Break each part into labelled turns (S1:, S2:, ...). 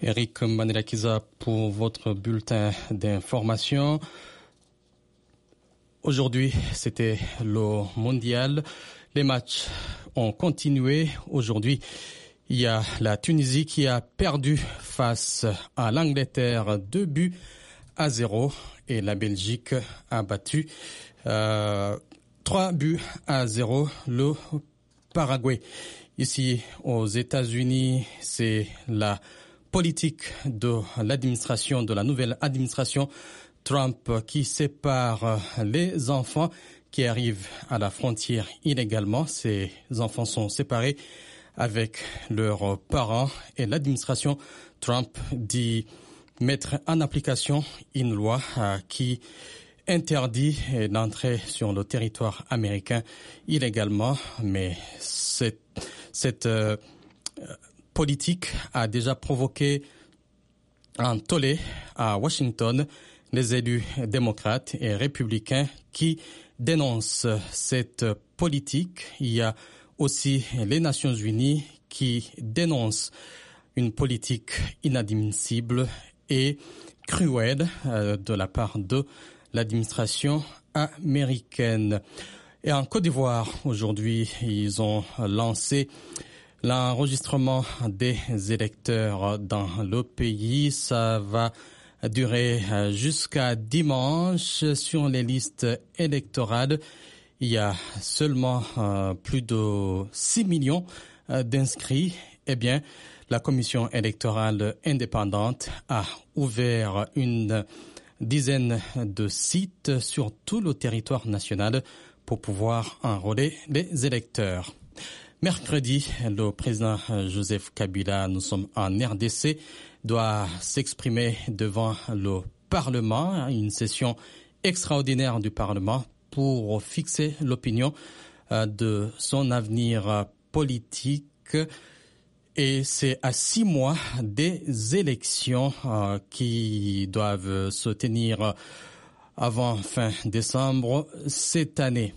S1: Eric Manelakiza pour votre bulletin d'information. Aujourd'hui, c'était le mondial. Les matchs ont continué. Aujourd'hui, il y a la Tunisie qui a perdu face à l'Angleterre 2-0 et la Belgique a battu 3-0 le Paraguay. Ici aux États-Unis, c'est la politique de l'administration, de la nouvelle administration Trump qui sépare les enfants qui arrivent à la frontière illégalement. Ces enfants sont séparés avec leurs parents et l'administration Trump dit mettre en application une loi qui interdit l'entrée sur le territoire américain illégalement, mais cette politique a déjà provoqué un tollé à Washington. Les élus démocrates et républicains qui dénoncent cette politique. Il y a aussi les Nations Unies qui dénoncent une politique inadmissible et cruelle de la part de l'administration américaine. Et en Côte d'Ivoire, aujourd'hui, ils ont lancé l'enregistrement des électeurs dans le pays. Ça va durer jusqu'à dimanche. Sur les listes électorales, il y a seulement plus de 6 millions d'inscrits. Eh bien, la commission électorale indépendante a ouvert une dizaine de sites sur tout le territoire national pour pouvoir enrôler les électeurs. Mercredi, le président Joseph Kabila, nous sommes en RDC, doit s'exprimer devant le Parlement, une session extraordinaire du Parlement pour fixer l'opinion de son avenir politique. Et c'est à 6 mois des élections qui doivent se tenir avant fin décembre cette année.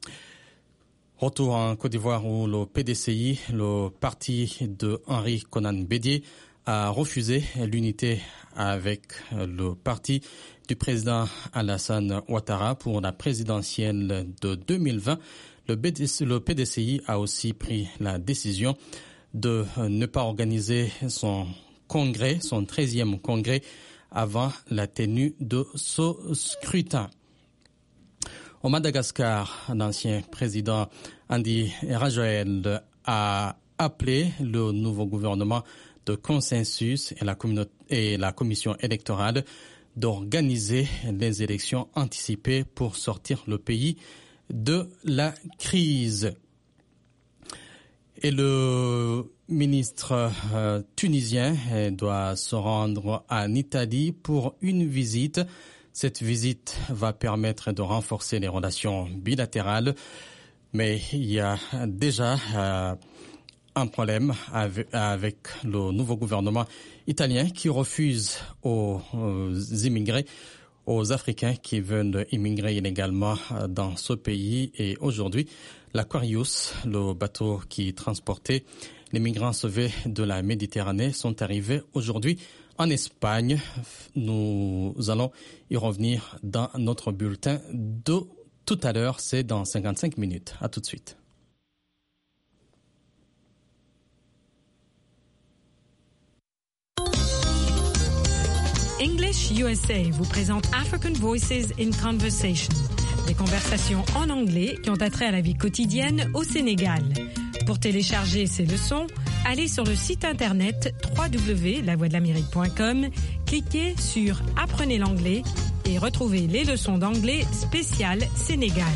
S1: Retour en Côte d'Ivoire où le PDCI, le parti de Henri Konan Bédié, a refusé l'unité avec le parti du président Alassane Ouattara pour la présidentielle de 2020. Le PDCI a aussi pris la décision de ne pas organiser son congrès, son 13e congrès, avant la tenue de ce scrutin. Au Madagascar, l'ancien président Andy Rajoelina a appelé le nouveau gouvernement de consensus et la commission électorale d'organiser les élections anticipées pour sortir le pays de la crise. Et le ministre tunisien doit se rendre en Italie pour une visite. Cette visite va permettre de renforcer les relations bilatérales, mais il y a déjà un problème avec le nouveau gouvernement italien qui refuse aux immigrés, aux Africains qui veulent immigrer illégalement dans ce pays. Et aujourd'hui, l'Aquarius, le bateau qui transportait les migrants sauvés de la Méditerranée, sont arrivés aujourd'hui en Espagne. Nous allons y revenir dans notre bulletin de tout à l'heure. C'est dans 55 minutes. À tout de suite.
S2: English USA vous présente African Voices in Conversation, des conversations en anglais qui ont attrait à la vie quotidienne au Sénégal. Pour télécharger ces leçons, allez sur le site internet www.lavoixdelamérique.com, cliquez sur Apprenez l'anglais et retrouvez les leçons d'anglais spéciales Sénégal.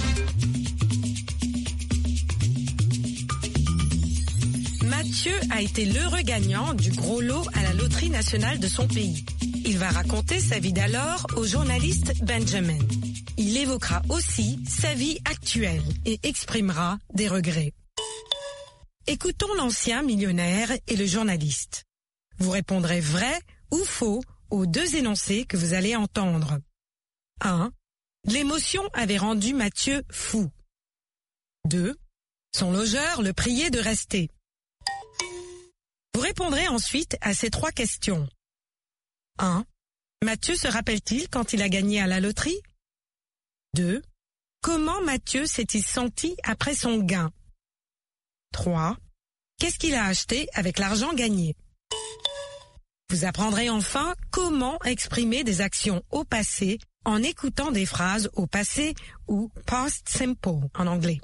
S2: Mathieu a été l'heureux gagnant du gros lot à la loterie nationale de son pays. Il va raconter sa vie d'alors au journaliste Benjamin. Il évoquera aussi sa vie actuelle et exprimera des regrets. Écoutons l'ancien millionnaire et le journaliste. Vous répondrez vrai ou faux aux 2 énoncés que vous allez entendre. 1. L'émotion avait rendu Mathieu fou. 2. Son logeur le priait de rester. Vous répondrez ensuite à ces 3 questions. 1. Mathieu se rappelle-t-il quand il a gagné à la loterie? 2. Comment Mathieu s'est-il senti après son gain? 3. Qu'est-ce qu'il a acheté avec l'argent gagné? Vous apprendrez enfin comment exprimer des actions au passé en écoutant des phrases au passé ou past simple en anglais.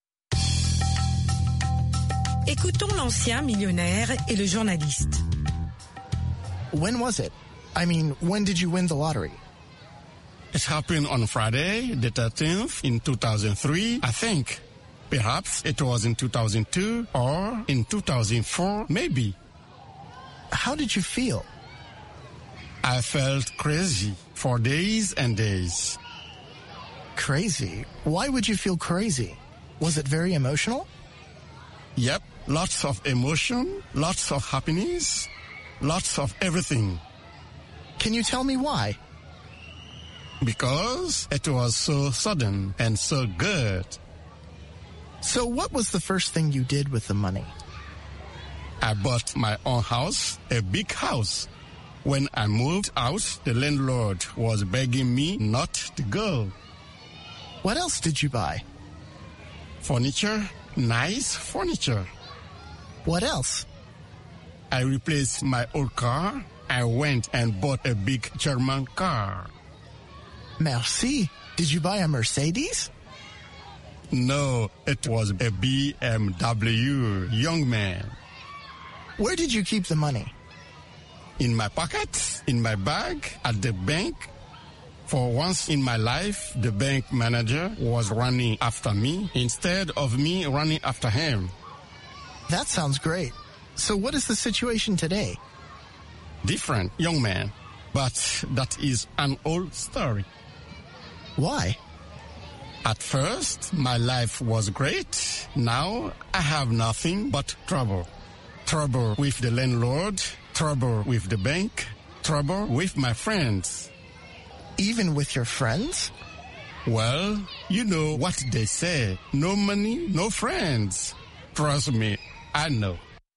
S2: Écoutons l'ancien millionnaire et le journaliste.
S3: When was it? I mean, when did you win the lottery?
S4: It happened on Friday, the 13th, in 2003, I think. Perhaps it was in 2002 or in 2004, maybe.
S3: How did you feel?
S4: I felt crazy for days and days.
S3: Crazy? Why would you feel crazy? Was it very emotional?
S4: Yep, lots of emotion, lots of happiness, lots of everything.
S3: Can you tell me why?
S4: Because it was so sudden and so good.
S3: So what was the first thing you did with the money?
S4: I bought my own house, a big house. When I moved out, the landlord was begging me not to go.
S3: What else did you buy?
S4: Furniture, nice furniture.
S3: What else?
S4: I replaced my old car. I went and bought a big German car.
S3: Merci. Did you buy a Mercedes?
S4: No, it was a BMW, young man.
S3: Where did you keep the money?
S4: In my pocket, in my bag, at the bank. For once in my life, the bank manager was running after me instead of me running after him.
S3: That sounds great. So what is the situation today?
S4: Different, young man. But that is an old story.
S3: Why?
S4: At first, my life was great. Now, I have nothing but trouble. Trouble with the landlord, trouble with the bank, trouble with my friends.
S3: Even with your friends?
S4: Well, you know what they say. No money, no friends. Trust me, I know.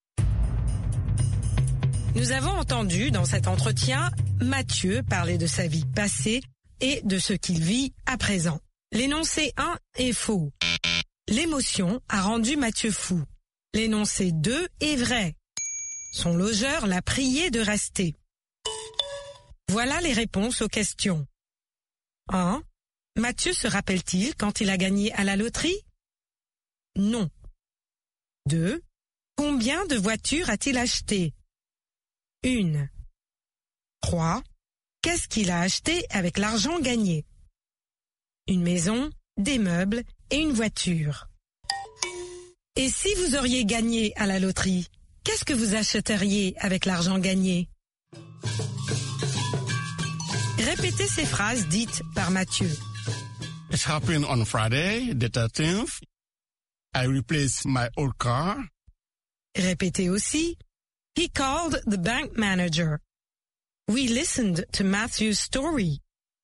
S2: Nous avons entendu dans cet entretien Mathieu parler de sa vie passée et de ce qu'il vit à présent. L'énoncé 1 est faux. L'émotion a rendu Mathieu fou. L'énoncé 2 est vrai. Son logeur l'a prié de rester. Voilà les réponses aux questions. 1. Mathieu se rappelle-t-il quand il a gagné à la loterie? Non. 2. Combien de voitures a-t-il acheté? 1. 3. Qu'est-ce qu'il a acheté avec l'argent gagné? Une maison, des meubles et une voiture. Et si vous auriez gagné à la loterie, qu'est-ce que vous achèteriez avec l'argent gagné? Répétez ces phrases dites par Mathieu.
S4: It happened on Friday, the 13th. I replaced my old car.
S2: Répétez aussi. He called the bank manager. We listened to Matthew's story.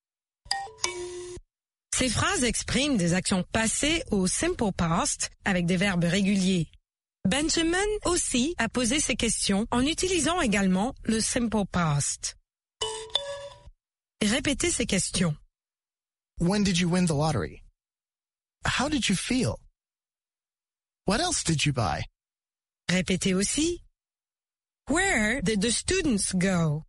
S2: Ces phrases expriment des actions passées au simple past avec des verbes réguliers. Benjamin aussi a posé ces questions en utilisant également le simple past. Répétez ces questions.
S3: When did you win the lottery? How did you feel? What else did you buy?
S2: Répétez aussi. Where did the students go?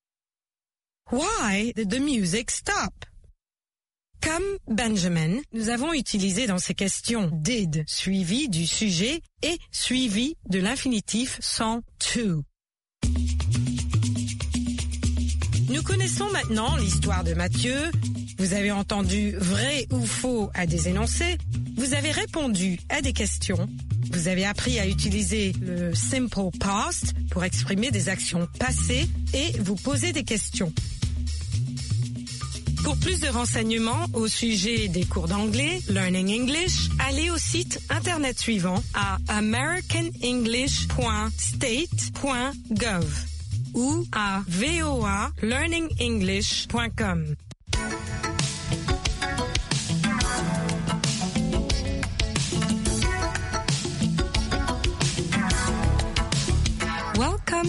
S2: Why did the music stop? Comme Benjamin, nous avons utilisé dans ces questions did suivi du sujet et suivi de l'infinitif sans to. Nous connaissons maintenant l'histoire de Mathieu. Vous avez entendu vrai ou faux à des énoncés. Vous avez répondu à des questions. Vous avez appris à utiliser le simple past pour exprimer des actions passées et vous poser des questions. Pour plus de renseignements au sujet des cours d'anglais, Learning English, allez au site internet suivant à americanenglish.state.gov ou à voalearningenglish.com. Welcome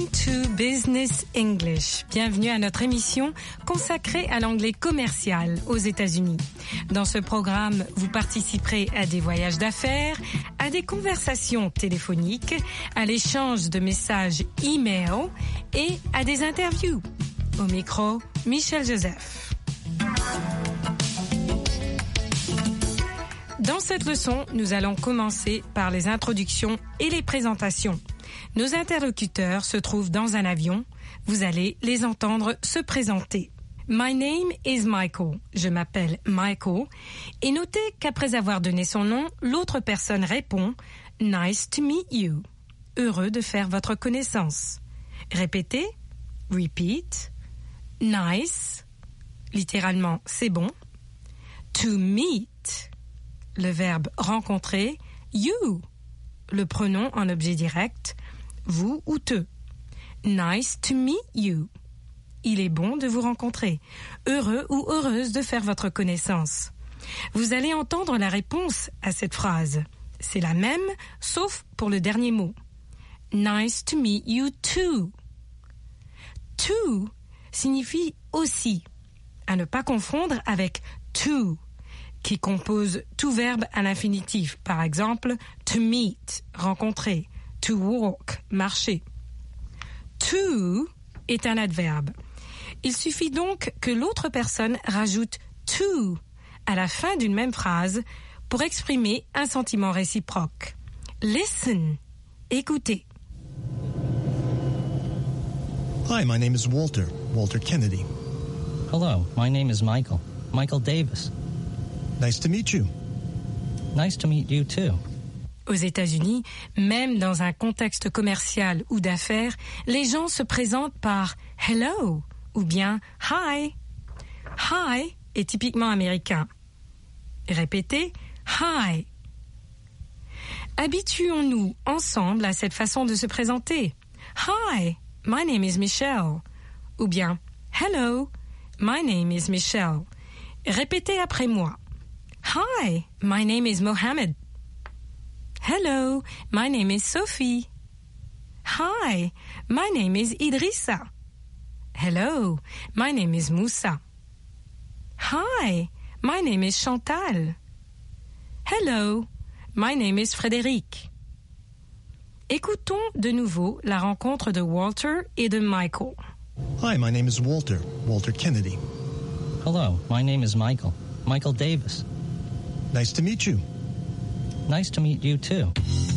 S2: Business English. Bienvenue à notre émission consacrée à l'anglais commercial aux États-Unis. Dans ce programme, vous participerez à des voyages d'affaires, à des conversations téléphoniques, à l'échange de messages e-mail et à des interviews. Au micro, Michel Joseph. Dans cette leçon, nous allons commencer par les introductions et les présentations. Nos interlocuteurs se trouvent dans un avion. Vous allez les entendre se présenter. My name is Michael. Je m'appelle Michael. Et notez qu'après avoir donné son nom, l'autre personne répond « Nice to meet you ». Heureux de faire votre connaissance. Répétez. Repeat. Nice. Littéralement, c'est bon. To meet. Le verbe rencontrer. You. Le pronom en objet direct. Vous ou te. Nice to meet you. Il est bon de vous rencontrer. Heureux ou heureuse de faire votre connaissance. Vous allez entendre la réponse à cette phrase. C'est la même, sauf pour le dernier mot. Nice to meet you too. To signifie aussi. À ne pas confondre avec to, qui compose tout verbe à l'infinitif. Par exemple, to meet, rencontrer. To walk, marcher. To est un adverbe. Il suffit donc que l'autre personne rajoute to à la fin d'une même phrase pour exprimer un sentiment réciproque. Listen, écoutez.
S3: Hi, my name is Walter Kennedy.
S5: Hello, my name is Michael Davis.
S3: Nice to meet you.
S5: Nice to meet you too.
S2: Aux États-Unis, même dans un contexte commercial ou d'affaires, les gens se présentent par « hello » ou bien « hi ». « Hi » est typiquement américain. Répétez « hi ». Habituons-nous ensemble à cette façon de se présenter. « Hi, my name is Michelle » ou bien « hello, my name is Michelle ». Répétez après moi. « Hi, my name is Mohammed ». Hello, my name is Sophie. Hi, my name is Idrissa. Hello, my name is Moussa. Hi, my name is Chantal. Hello, my name is Frédéric. Écoutons de nouveau la rencontre de Walter et de Michael.
S3: Hi, my name is Walter Kennedy.
S5: Hello, my name is Michael Davis.
S3: Nice to meet you.
S5: Nice to meet you too.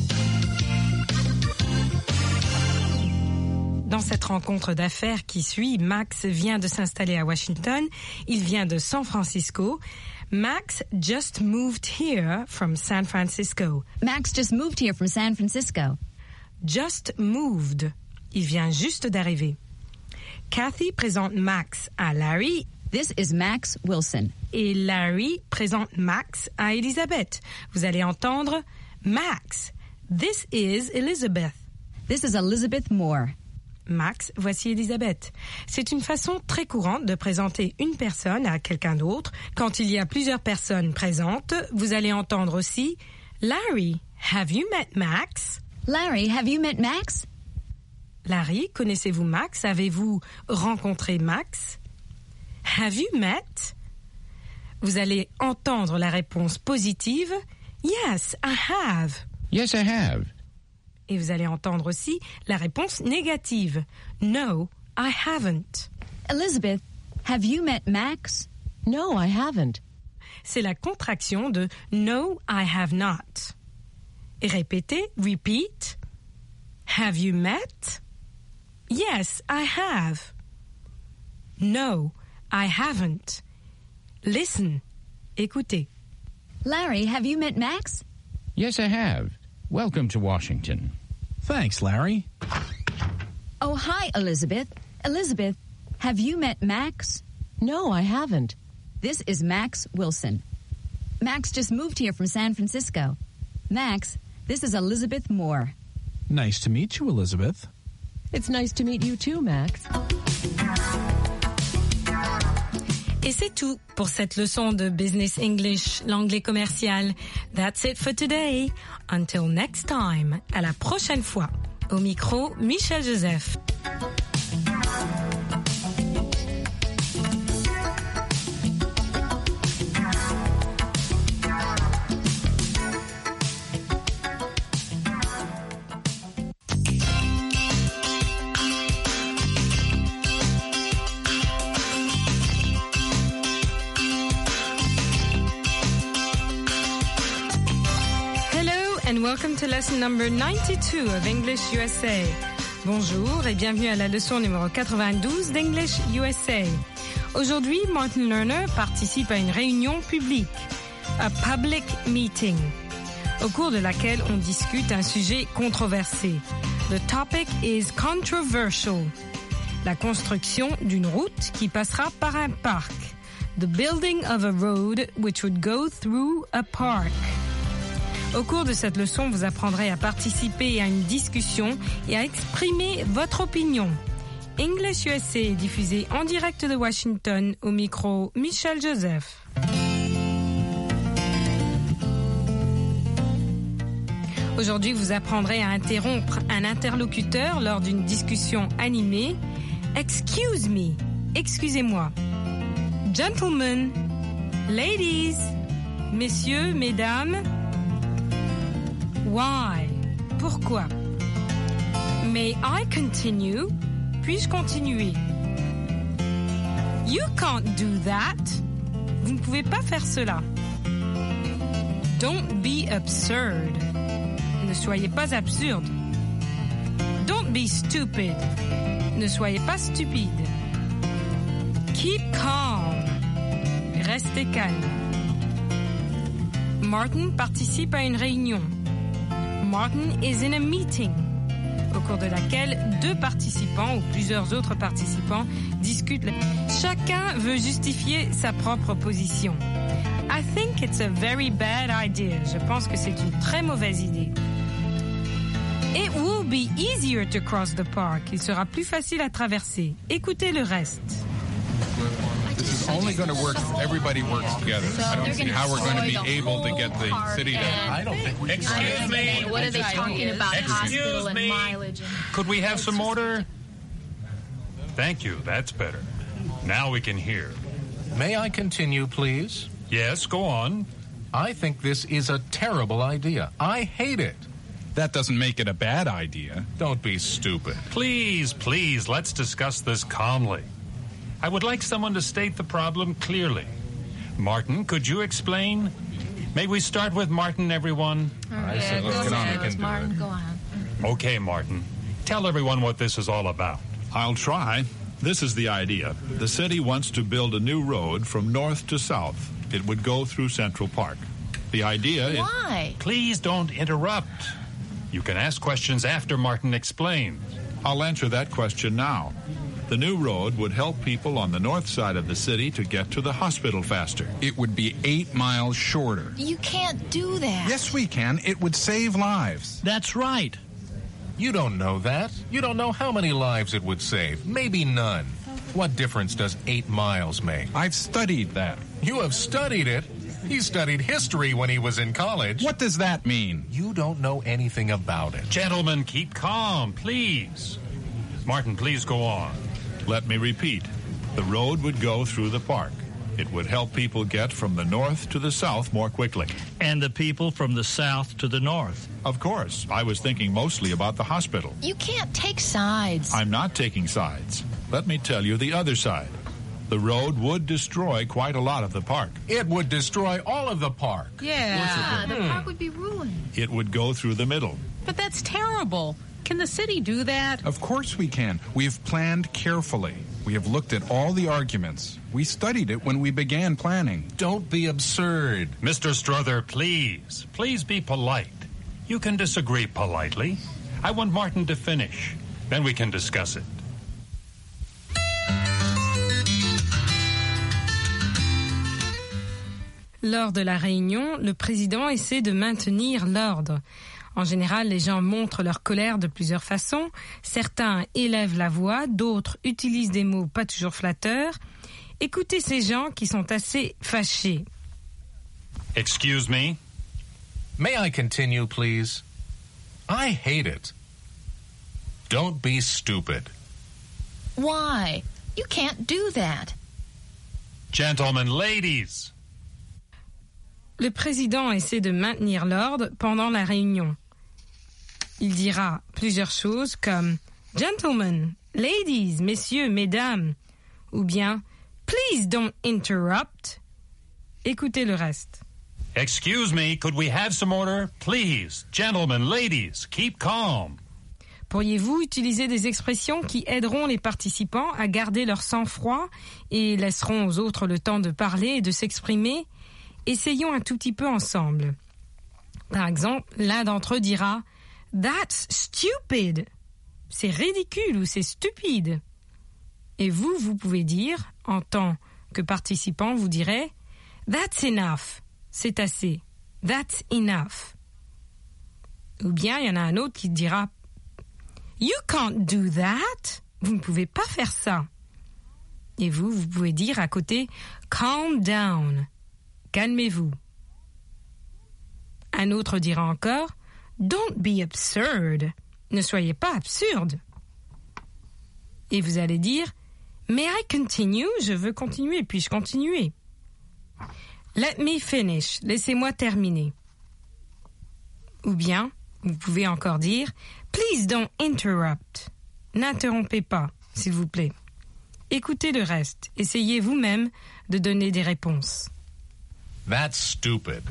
S2: Dans cette rencontre d'affaires qui suit, Max vient de s'installer à Washington. Il vient de San Francisco. Max just moved here from San Francisco.
S6: Max just moved here from San Francisco.
S2: Just moved. Il vient juste d'arriver. Kathy présente Max à Larry.
S6: This is Max Wilson.
S2: Et Larry présente Max à Elizabeth. Vous allez entendre Max. This is Elizabeth.
S6: This is Elizabeth Moore.
S2: Max, voici Elizabeth. C'est une façon très courante de présenter une personne à quelqu'un d'autre. Quand il y a plusieurs personnes présentes, vous allez entendre aussi Larry, have you met Max?
S6: Larry, have you met Max?
S2: Larry, connaissez-vous Max? Avez-vous rencontré Max? Have you met? Vous allez entendre la réponse positive. Yes, I have.
S7: Yes, I have.
S2: Et vous allez entendre aussi la réponse négative. No, I haven't.
S6: Elizabeth, have you met Max?
S8: No, I haven't.
S2: C'est la contraction de No, I have not. Et répétez, repeat. Have you met? Yes, I have. No, I haven't. Listen. Écoutez.
S6: Larry, have you met Max?
S7: Yes, I have. Welcome to Washington.
S9: Thanks, Larry.
S6: Oh, hi, Elizabeth. Elizabeth, have you met Max?
S8: No, I haven't.
S6: This is Max Wilson. Max just moved here from San Francisco. Max, this is Elizabeth Moore.
S9: Nice to meet you, Elizabeth.
S8: It's nice to meet you too, Max.
S2: Et c'est tout pour cette leçon de Business English, l'anglais commercial. That's it for today. Until next time. À la prochaine fois. Au micro, Michel Joseph. and welcome to lesson number 92 of English USA. Bonjour et bienvenue à la leçon numéro 92 d'English USA. Aujourd'hui, Martin Lerner participe à une réunion publique, a public meeting, au cours de laquelle on discute un sujet controversé. The topic is controversial. La construction d'une route qui passera par un parc. The building of a road which would go through a park. Au cours de cette leçon, vous apprendrez à participer à une discussion et à exprimer votre opinion. English USA est diffusé en direct de Washington au micro Michel Joseph. Aujourd'hui, vous apprendrez à interrompre un interlocuteur lors d'une discussion animée. Excuse me, excusez-moi. Gentlemen, ladies, messieurs, mesdames. Why? Pourquoi? May I continue? Puis-je continuer? You can't do that. Vous ne pouvez pas faire cela. Don't be absurd. Ne soyez pas absurde. Don't be stupid. Ne soyez pas stupide. Keep calm. Restez calme. Martin participe à une réunion. Martin is in a meeting, au cours de laquelle deux participants ou plusieurs autres participants discutent. Chacun veut justifier sa propre position. I think it's a very bad idea. Je pense que c'est une très mauvaise idée. It will be easier to cross the park. Il sera plus facile à traverser. Écoutez le reste.
S10: This is only going to work if everybody works together. I don't see how we're going to be able to get the city to...
S11: I don't think we...
S10: Excuse me.
S11: What are they talking about? Hospital and mileage.
S10: Could we have some order? Thank you. That's better. Now we can hear.
S12: May I continue, please?
S10: Yes, go on.
S12: I think this is a terrible idea. I hate it.
S10: That doesn't make it a bad idea.
S12: Don't be stupid.
S10: Please, let's discuss this calmly. I would like someone to state the problem clearly. Martin, could you explain? May we start with Martin, everyone?
S12: I said let's get on. We can do
S11: Martin,
S12: it.
S11: go on.
S10: Okay, Martin. Tell everyone what this is all about.
S13: I'll try. This is the idea. The city wants to build a new road from north to south. It would go through Central Park. The idea is...
S11: Why?
S10: Please don't interrupt. You can ask questions after Martin explains.
S13: I'll answer that question now. The new road would help people on the north side of the city to get to the hospital faster.
S14: It would be 8 miles shorter.
S11: You can't do that.
S14: Yes, we can. It would save lives.
S9: That's right.
S12: You don't know that. You don't know how many lives it would save. Maybe none. What difference does 8 miles make?
S14: I've studied that.
S12: You have studied it? He studied history when he was in college.
S14: What does that mean?
S12: You don't know anything about it.
S10: Gentlemen, keep calm, please. Martin, please go on.
S13: Let me repeat. The road would go through the park. It would help people get from the north to the south more quickly.
S15: And the people from the south to the north.
S13: Of course. I was thinking mostly about the hospital.
S11: You can't take sides.
S13: I'm not taking sides. Let me tell you the other side. The road would destroy quite a lot of the park.
S12: It would destroy all of the park.
S11: Yeah, the park would be ruined.
S13: It would go through the middle.
S8: But that's terrible. Can the city do that?
S14: Of course we can. We've planned carefully. We have looked at all the arguments. We studied it when we began planning.
S12: Don't be absurd.
S10: Mr. Strother, please. Please be polite. You can disagree politely. I want Martin to finish. Then we can discuss it.
S2: Lors de la réunion, le président essaie de maintenir l'ordre. En général, les gens montrent leur colère de plusieurs façons. Certains élèvent la voix, d'autres utilisent des mots pas toujours flatteurs. Écoutez ces gens qui sont assez fâchés.
S10: Excuse me?
S12: May I continue, please? I hate it. Don't be stupid.
S11: Why? You can't do that.
S10: Gentlemen, ladies.
S2: Le président essaie de maintenir l'ordre pendant la réunion. Il dira plusieurs choses comme « Gentlemen, ladies, messieurs, mesdames » ou bien « Please don't interrupt ». Écoutez le reste.
S10: Excuse me, could we have some order? Please, gentlemen, ladies, keep calm.
S2: Pourriez-vous utiliser des expressions qui aideront les participants à garder leur sang-froid et laisseront aux autres le temps de parler et de s'exprimer? Essayons un tout petit peu ensemble. Par exemple, l'un d'entre eux dira « That's stupid !» C'est ridicule ou c'est stupide. Et vous pouvez dire, en tant que participant, vous direz « That's enough !» C'est assez. « That's enough !» Ou bien, il y en a un autre qui dira « You can't do that !» Vous ne pouvez pas faire ça. Et vous pouvez dire à côté « Calm down !» Calmez-vous. Un autre dira encore « Don't be absurd !» Ne soyez pas absurde. Et vous allez dire « May I continue ?» Je veux continuer, puis-je continuer? Let me finish. Laissez-moi terminer. Ou bien, vous pouvez encore dire « Please don't interrupt ». N'interrompez pas, s'il vous plaît. Écoutez le reste. Essayez vous-même de donner des réponses.
S12: That's stupid.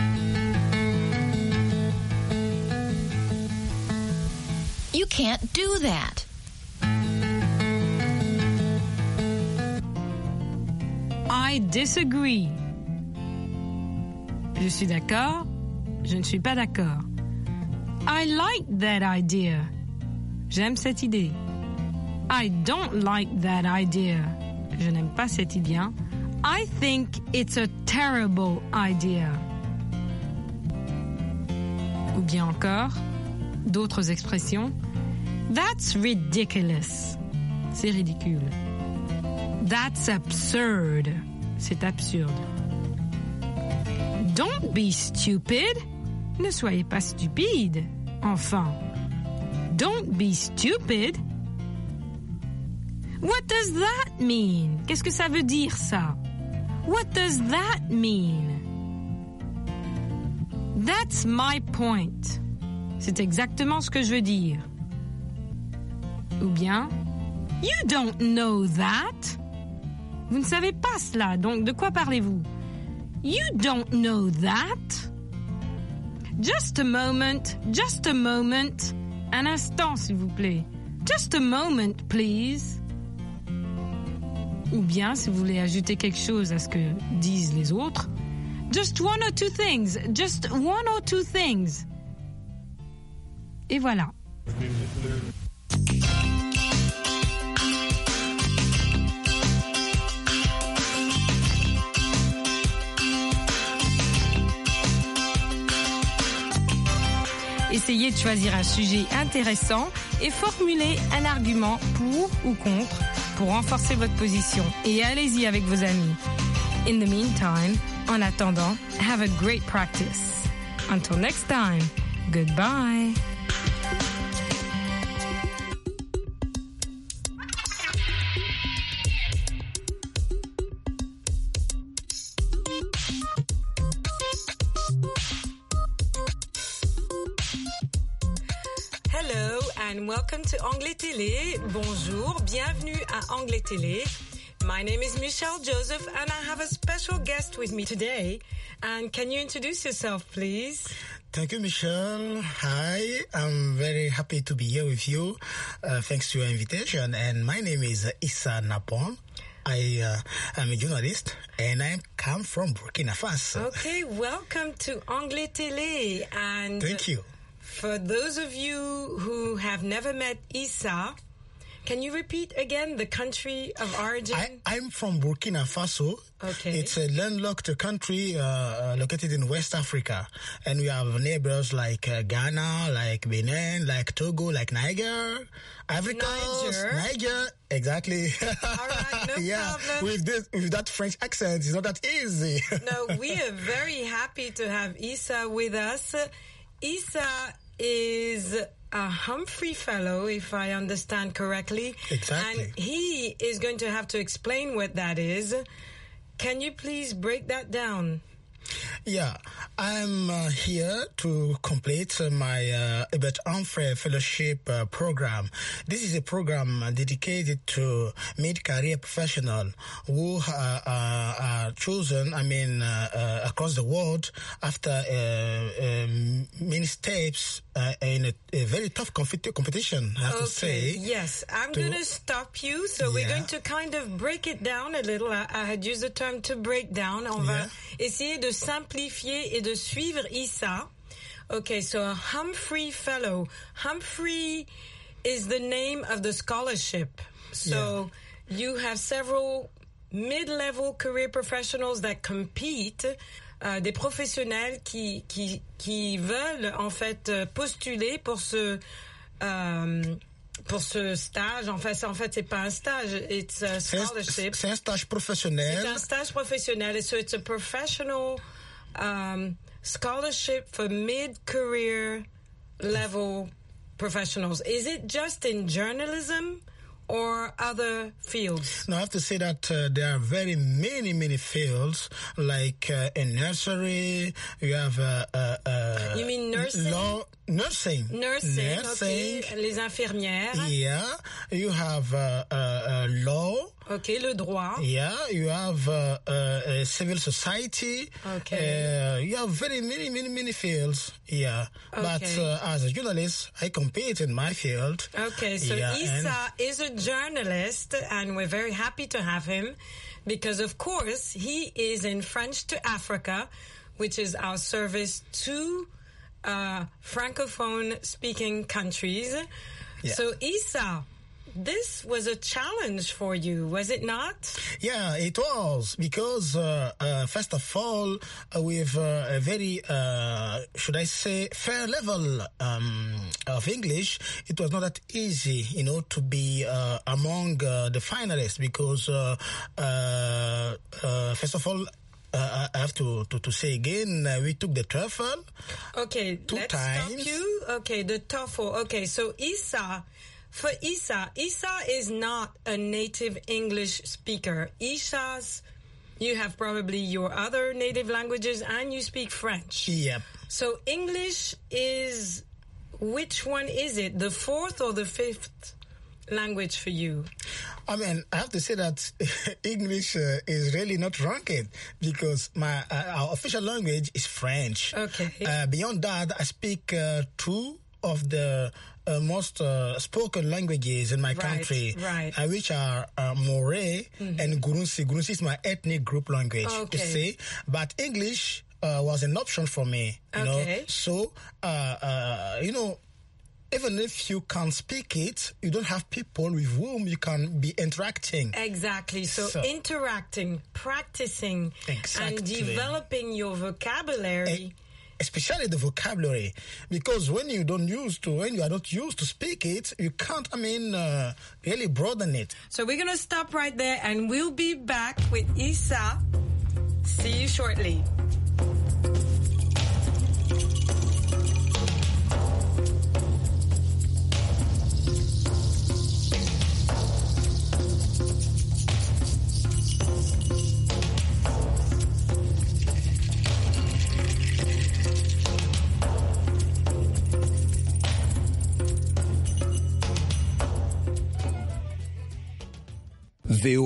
S11: You can't do that.
S2: I disagree. Je suis d'accord. Je ne suis pas d'accord. I like that idea. J'aime cette idée. I don't like that idea. Je n'aime pas cette idée. I think it's a terrible idea. Ou bien encore, d'autres expressions. That's ridiculous. C'est ridicule. That's absurd. C'est absurde. Don't be stupid. Ne soyez pas stupide. Enfin. Don't be stupid. What does that mean? Qu'est-ce que ça veut dire, ça? What does that mean? That's my point. C'est exactement ce que je veux dire. Ou bien, you don't know that. Vous ne savez pas cela, donc de quoi parlez-vous? You don't know that. Just a moment, just a moment. Un instant, s'il vous plaît. Just a moment, please. Ou bien, si vous voulez ajouter quelque chose à ce que disent les autres, just one or two things. Just one or two things. Et voilà. Essayez de choisir un sujet intéressant et formulez un argument pour ou contre pour renforcer votre position. Et allez-y avec vos amis. In the meantime, en attendant, have a great practice. Until next time, goodbye. Hello and welcome to Anglais Télé. Bonjour, bienvenue à Anglais Télé. My name is Michelle Joseph and I have a special guest with me today. And can you introduce yourself, please?
S16: Thank you, Michelle. Hi, I'm very happy to be here with you. Thanks to your invitation. And my name is Issa Napon. I am a journalist and I come from Burkina Faso.
S2: Okay, welcome to Anglais Télé. And
S16: thank you.
S2: For those of you who have never met Issa, can you repeat again the country of origin?
S16: I'm from Burkina Faso.
S2: Okay.
S16: It's a landlocked country located in West Africa. And we have neighbors like Ghana, like Benin, like Togo, like Niger, Ivory Coast, Niger. Exactly.
S2: All right, no problem.
S16: With that French accent, it's not that easy.
S2: No, we are very happy to have Issa with us. Issa is a Humphrey Fellow, if I understand correctly.
S16: Exactly.
S2: And he is going to have to explain what that is. Can you please break that down?
S16: Yeah, I'm here to complete my Herbert Humphrey Fellowship program. This is a program dedicated to mid-career professionals who are chosen, across the world after many steps in a very tough competition, I have to say.
S2: Yes, I'm going to stop you. So we're going to kind of break it down a little. I had used the term to break down. On va essayer de simplifier et de suivre Issa. Okay, so a Humphrey Fellow. Humphrey is the name of the scholarship. So you have several mid-level career professionals that compete. Des professionnels qui veulent en fait postuler pour ce stage. En fait c'est pas un stage, it's a scholarship.
S16: C'est un stage professionnel.
S2: C'est un stage professionnel. So it's a professional scholarship for mid-career level professionals. Is it just in journalism or other fields?
S16: No, I have to say that there are very many fields, like in nursery, you have
S2: you mean nursing?
S16: Nursing,
S2: okay. Les infirmières.
S16: Yeah, you have law.
S2: Okay, le droit.
S16: Yeah, you have civil society.
S2: Okay.
S16: You have very many fields. Yeah,
S2: okay.
S16: But as a journalist, I compete in my field.
S2: Okay, so Issa is a journalist, and we're very happy to have him because, of course, he is in French to Africa, which is our service to Francophone-speaking countries.
S16: Yeah.
S2: So, Issa, this was a challenge for you, was it not?
S16: Yeah, it was, because first of all, with a very, should I say, fair level of English, it was not that easy, to be among the finalists, because first of all, I have to say again, we took the TOEFL.
S2: Okay,
S16: let's times.
S2: Stop you. Okay, the TOEFL. Okay, so for Issa is not a native English speaker. You have probably your other native languages and you speak French.
S16: Yep.
S2: So English is, which one is it? The fourth or the fifth language for you?
S16: I have to say that English is really not ranked, because our official language is French.
S2: Okay.
S16: Beyond that, I speak two of the most spoken languages in my country, which are Moray and Gurunsi. Gurunsi is my ethnic group language, you see. But English was an option for me, you know. So, even if you can't speak it, you don't have people with whom you can be interacting.
S2: Exactly. So interacting, practicing, and developing your vocabulary.
S16: Especially the vocabulary, because when you are not used to speak it, you can't, really broaden it.
S2: So we're going to stop right there, and we'll be back with Issa. See you shortly.